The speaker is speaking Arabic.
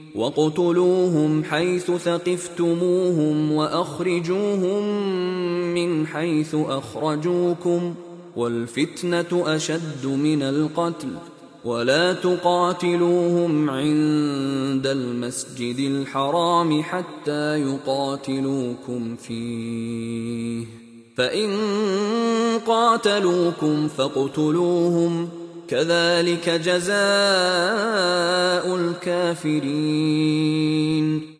واقتلوهم حيث ثقفتموهم وأخرجوهم من حيث أخرجوكم والفتنة أشد من القتل ولا تقاتلوهم عند المسجد الحرام حتى يقاتلوكم فيه فإن قاتلوكم فاقتلوهم كذلك جزاء الكافرين